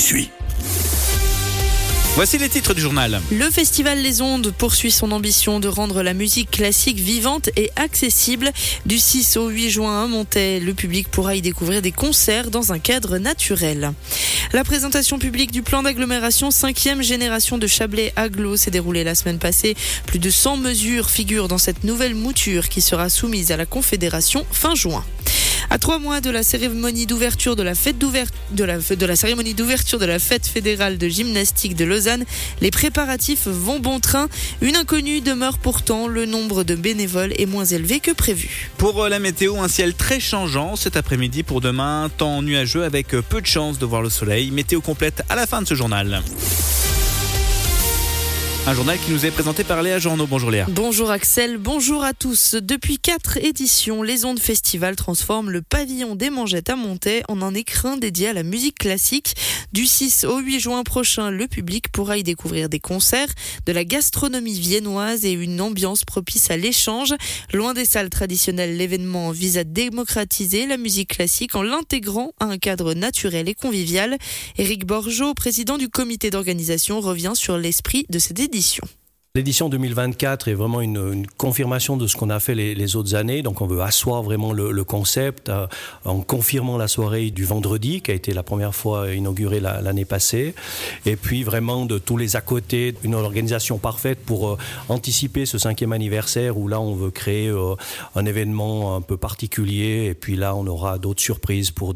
suis. Voici les titres du journal. Le festival Les Ondes poursuit son ambition de rendre la musique classique vivante et accessible. Du 6 au 8 juin à Montaix, le public pourra y découvrir des concerts dans un cadre naturel. La présentation publique du plan d'agglomération 5e génération de Chablais-Agglo s'est déroulée la semaine passée. Plus de 100 mesures figurent dans cette nouvelle mouture qui sera soumise à la Confédération fin juin. À 3 mois de la cérémonie d'ouverture de la fête fédérale de gymnastique de Lausanne, les préparatifs vont bon train. Une inconnue demeure pourtant, le nombre de bénévoles est moins élevé que prévu. Pour la météo, un ciel très changeant cet après-midi. Pour demain, temps nuageux avec peu de chance de voir le soleil. Météo complète à la fin de ce journal. Un journal qui nous est présenté par Léa Journeau. Bonjour Léa. Bonjour Axel, bonjour à tous. Depuis 4 éditions, les Ondes Festival transforment le pavillon des Mangettes à Montaix en un écrin dédié à la musique classique. Du 6 au 8 juin prochain, le public pourra y découvrir des concerts, de la gastronomie viennoise et une ambiance propice à l'échange. Loin des salles traditionnelles, l'événement vise à démocratiser la musique classique en l'intégrant à un cadre naturel et convivial. Éric Borgeaud, président du comité d'organisation, revient sur l'esprit de cette édition. L'édition 2024 est vraiment une confirmation de ce qu'on a fait les autres années. Donc on veut asseoir vraiment le concept en confirmant la soirée du vendredi qui a été la première fois inaugurée l'année passée. Et puis vraiment de tous les à côté, une organisation parfaite pour anticiper ce 5e anniversaire où là on veut créer un événement un peu particulier. Et puis là on aura d'autres surprises pour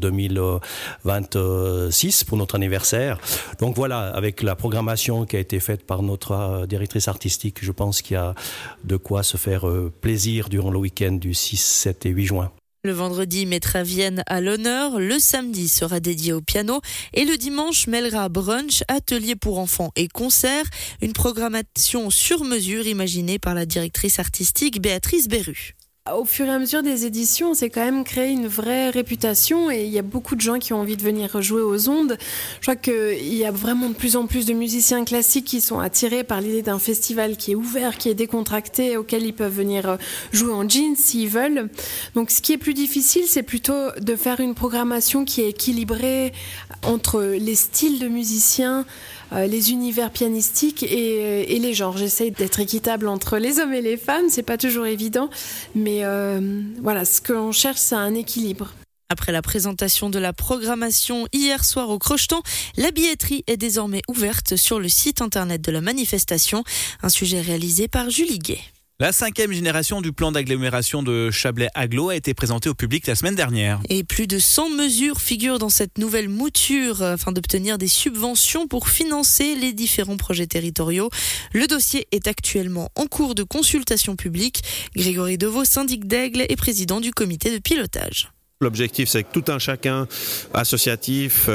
2026 pour notre anniversaire. Donc voilà, avec la programmation qui a été faite par notre directrice artistique, je pense qu'il y a de quoi se faire plaisir durant le week-end du 6, 7 et 8 juin. Le vendredi mettra Vienne à l'honneur, le samedi sera dédié au piano et le dimanche mêlera brunch, atelier pour enfants et concerts. Une programmation sur mesure imaginée par la directrice artistique Béatrice Berru. Au fur et à mesure des éditions, on s'est quand même créé une vraie réputation et il y a beaucoup de gens qui ont envie de venir jouer aux ondes. Je crois qu'il y a vraiment de plus en plus de musiciens classiques qui sont attirés par l'idée d'un festival qui est ouvert, qui est décontracté, auquel ils peuvent venir jouer en jeans s'ils veulent. Donc ce qui est plus difficile, c'est plutôt de faire une programmation qui est équilibrée entre les styles de musiciens, les univers pianistiques et les genres. J'essaye d'être équitable entre les hommes et les femmes, c'est pas toujours évident, mais voilà, ce qu'on cherche, c'est un équilibre. Après la présentation de la programmation hier soir au Crocheton, la billetterie est désormais ouverte sur le site internet de la manifestation, un sujet réalisé par Julie Gay. La 5e génération du plan d'agglomération de Chablais-Agglo a été présentée au public la semaine dernière. Et plus de 100 mesures figurent dans cette nouvelle mouture afin d'obtenir des subventions pour financer les différents projets territoriaux. Le dossier est actuellement en cours de consultation publique. Grégory Deveau, syndic d'Aigle et président du comité de pilotage. L'objectif, c'est que tout un chacun, associatif,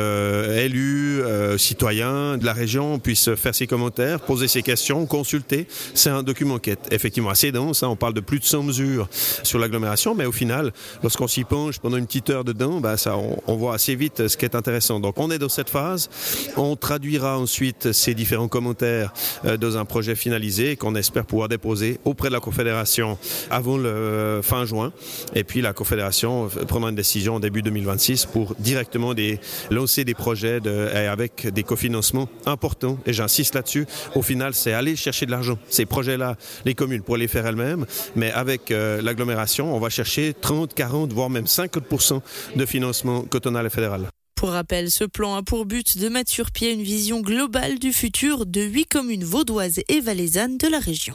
élu, citoyen de la région, puisse faire ses commentaires, poser ses questions, consulter. C'est un document qui est effectivement assez dense. On parle de plus de 100 mesures sur l'agglomération, mais au final, lorsqu'on s'y penche pendant une petite heure dedans, on voit assez vite ce qui est intéressant. Donc on est dans cette phase. On traduira ensuite ces différents commentaires dans un projet finalisé qu'on espère pouvoir déposer auprès de la Confédération avant le fin juin. Et puis la Confédération prendra une décision en début 2026 pour directement lancer des projets avec des cofinancements importants. Et j'insiste là-dessus, au final, c'est aller chercher de l'argent. Ces projets-là, les communes pourraient les faire elles-mêmes, mais avec l'agglomération, on va chercher 30, 40, voire même 50% de financement cantonal et fédéral. Pour rappel, ce plan a pour but de mettre sur pied une vision globale du futur de 8 communes vaudoises et valaisannes de la région.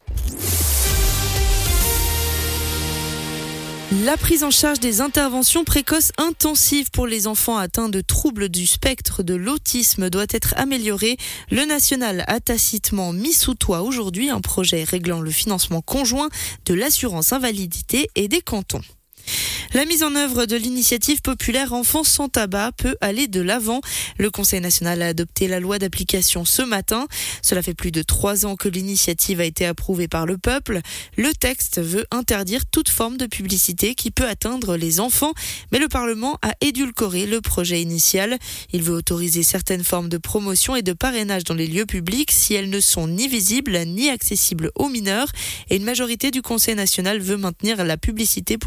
La prise en charge des interventions précoces intensives pour les enfants atteints de troubles du spectre de l'autisme doit être améliorée. Le national a tacitement mis sous toit aujourd'hui un projet réglant le financement conjoint de l'assurance invalidité et des cantons. La mise en œuvre de l'initiative populaire Enfants sans tabac peut aller de l'avant. Le Conseil national a adopté la loi d'application ce matin. Cela fait plus de 3 ans que l'initiative a été approuvée par le peuple. Le texte veut interdire toute forme de publicité qui peut atteindre les enfants, mais le Parlement a édulcoré le projet initial. Il veut autoriser certaines formes de promotion et de parrainage dans les lieux publics si elles ne sont ni visibles ni accessibles aux mineurs. Et une majorité du Conseil national veut maintenir la publicité pour le tabac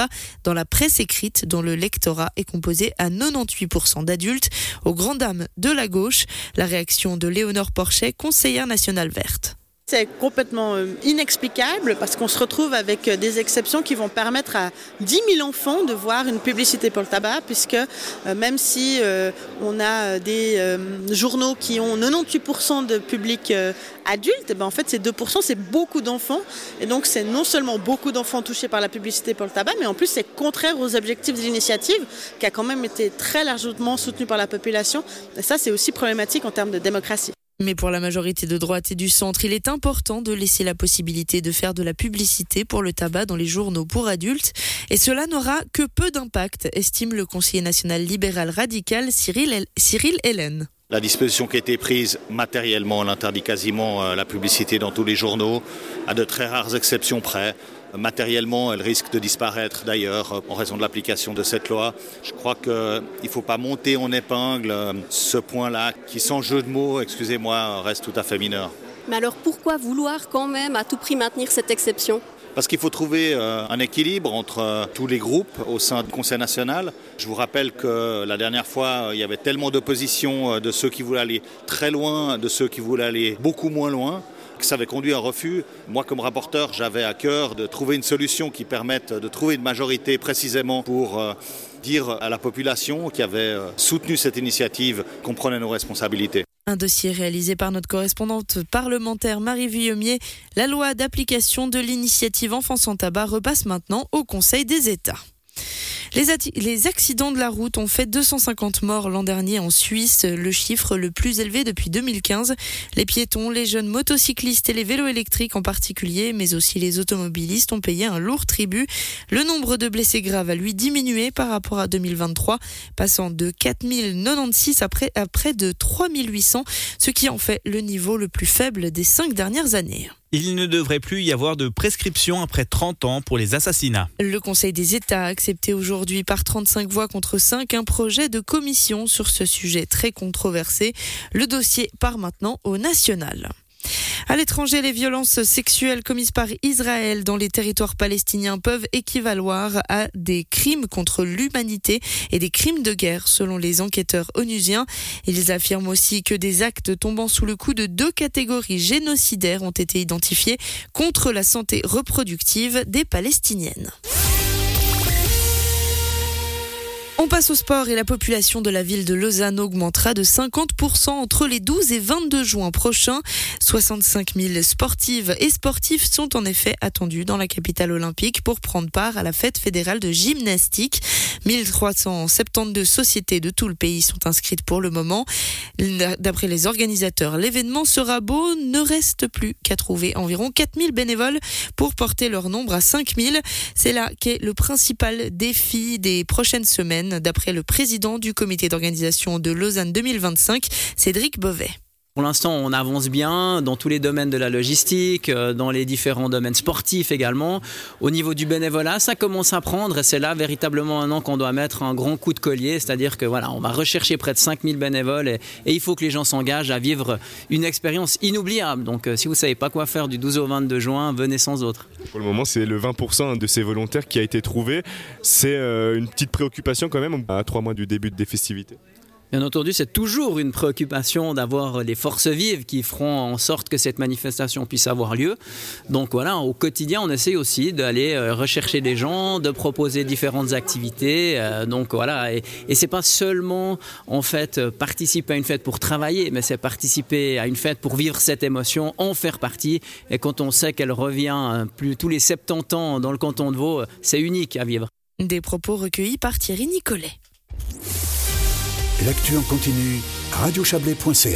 tabac dans la presse écrite dont le lectorat est composé à 98% d'adultes, aux grandes dames de la gauche. La réaction de Léonore Porchet, conseillère nationale verte. C'est complètement inexplicable parce qu'on se retrouve avec des exceptions qui vont permettre à 10 000 enfants de voir une publicité pour le tabac, puisque même si on a des journaux qui ont 98% de public adulte, en fait ces 2% c'est beaucoup d'enfants, et donc c'est non seulement beaucoup d'enfants touchés par la publicité pour le tabac, mais en plus c'est contraire aux objectifs de l'initiative qui a quand même été très largement soutenue par la population, et ça c'est aussi problématique en termes de démocratie. Mais pour la majorité de droite et du centre, il est important de laisser la possibilité de faire de la publicité pour le tabac dans les journaux pour adultes. Et cela n'aura que peu d'impact, estime le conseiller national libéral radical Cyril Hélène. La disposition qui a été prise matériellement, elle interdit quasiment la publicité dans tous les journaux, à de très rares exceptions près. Matériellement, elle risque de disparaître d'ailleurs en raison de l'application de cette loi. Je crois qu'il ne faut pas monter en épingle ce point-là qui, sans jeu de mots, excusez-moi, reste tout à fait mineur. Mais alors pourquoi vouloir quand même à tout prix maintenir cette exception ? Parce qu'il faut trouver un équilibre entre tous les groupes au sein du Conseil national. Je vous rappelle que la dernière fois, il y avait tellement d'opposition de ceux qui voulaient aller très loin, de ceux qui voulaient aller beaucoup moins loin, que ça avait conduit à un refus. Moi, comme rapporteur, j'avais à cœur de trouver une solution qui permette de trouver une majorité précisément pour dire à la population qui avait soutenu cette initiative qu'on prenait nos responsabilités. Un dossier réalisé par notre correspondante parlementaire Marie Vuillemier. La loi d'application de l'initiative Enfants sans tabac repasse maintenant au Conseil des États. Les accidents de la route ont fait 250 morts l'an dernier en Suisse, le chiffre le plus élevé depuis 2015. Les piétons, les jeunes motocyclistes et les vélos électriques en particulier, mais aussi les automobilistes ont payé un lourd tribut. Le nombre de blessés graves a lui diminué par rapport à 2023, passant de 4096 à près de 3800, ce qui en fait le niveau le plus faible des 5 dernières années. Il ne devrait plus y avoir de prescription après 30 ans pour les assassinats. Le Conseil des États a accepté aujourd'hui par 35 voix contre 5 un projet de commission sur ce sujet très controversé. Le dossier part maintenant au national. À l'étranger, les violences sexuelles commises par Israël dans les territoires palestiniens peuvent équivaloir à des crimes contre l'humanité et des crimes de guerre, selon les enquêteurs onusiens. Ils affirment aussi que des actes tombant sous le coup de 2 catégories génocidaires ont été identifiés contre la santé reproductive des Palestiniennes. On passe au sport et la population de la ville de Lausanne augmentera de 50% entre les 12 et 22 juin prochains. 65 000 sportives et sportifs sont en effet attendus dans la capitale olympique pour prendre part à la fête fédérale de gymnastique. 1372 sociétés de tout le pays sont inscrites pour le moment. D'après les organisateurs, l'événement sera beau, ne reste plus qu'à trouver environ 4000 bénévoles pour porter leur nombre à 5000. C'est là qu'est le principal défi des prochaines semaines, d'après le président du comité d'organisation de Lausanne 2025, Cédric Beauvais. Pour l'instant, on avance bien dans tous les domaines de la logistique, dans les différents domaines sportifs également. Au niveau du bénévolat, ça commence à prendre et c'est là véritablement maintenant qu'on doit mettre un grand coup de collier. C'est-à-dire que voilà, on va rechercher près de 5000 bénévoles et il faut que les gens s'engagent à vivre une expérience inoubliable. Donc si vous ne savez pas quoi faire du 12 au 22 juin, venez sans autre. Pour le moment, c'est le 20% de ces volontaires qui a été trouvé. C'est une petite préoccupation quand même à 3 mois du début des festivités. Bien entendu, c'est toujours une préoccupation d'avoir les forces vives qui feront en sorte que cette manifestation puisse avoir lieu. Donc voilà, au quotidien, on essaie aussi d'aller rechercher des gens, de proposer différentes activités. Donc voilà, et c'est pas seulement en fait participer à une fête pour travailler, mais c'est participer à une fête pour vivre cette émotion, en faire partie. Et quand on sait qu'elle revient plus tous les 70 ans dans le canton de Vaud, c'est unique à vivre. Des propos recueillis par Thierry Nicolet. L'actu en continu, radiochablais.ca.